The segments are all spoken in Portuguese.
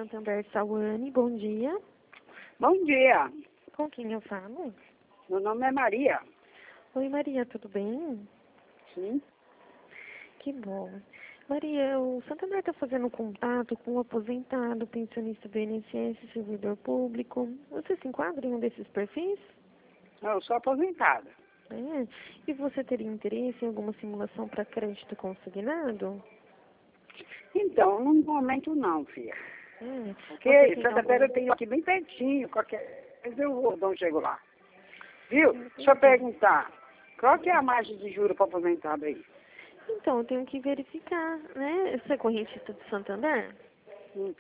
Santander, Sauane, bom dia. Bom dia, Com quem eu falo? meu nome é Maria. Oi, Maria, tudo bem? Sim. Que bom. Maria, o Santander está fazendo contato com o aposentado, pensionista do INSS, servidor público. Você se enquadra em um desses perfis? Eu sou aposentada. É. E você teria interesse em alguma simulação para crédito consignado? Então, no momento não, filha. É. Porque Você tem Santa-Feira eu algum... tenho aqui bem pertinho, qualquer coisa eu vou, não chego lá. Viu? Entendi. Deixa eu perguntar, qual que é a margem de juros para aposentado aí? Então, eu tenho que verificar, né? Você é correntista de Santander? Hum.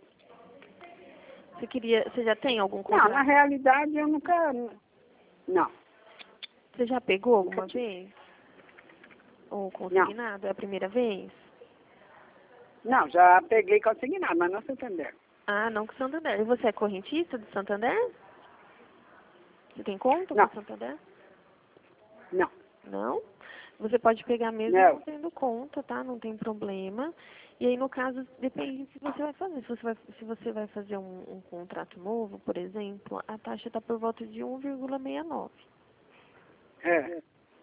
Você já tem algum Não, contrato? na realidade eu nunca... Não. Você já pegou Nunca alguma tive. vez? Ou consignado? É a primeira vez? Não, já peguei consignado, mas não Santander. Ah, não com Santander. E você é correntista de Santander? Você tem conta Não, com Santander? não, Não? Você pode pegar mesmo não. não tendo conta, tá? Não tem problema. E aí, no caso, depende se você vai fazer. Se você vai fazer um contrato novo, por exemplo, a taxa está por volta de 1,69. É.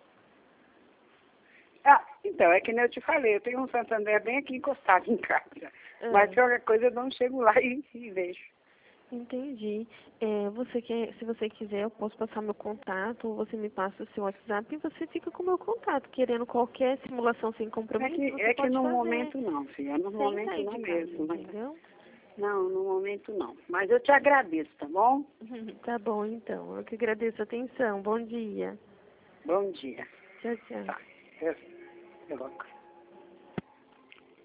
Ah, então, é que nem eu te falei, eu tenho um Santander bem aqui encostado em casa. Mas qualquer coisa eu não chego lá e vejo. Entendi. Se você quiser, eu posso passar meu contato, ou você me passa o seu WhatsApp e você fica com o meu contato. Querendo qualquer simulação sem compromisso, você É que pode no fazer. momento não, filha, no Sem momento sair não de casa, mesmo. Mas, entendeu? não, no momento não. Mas eu te agradeço, tá bom? Tá bom, então. Eu que agradeço a atenção. Bom dia. Bom dia. Tchau, tchau. Tá. Eu logo.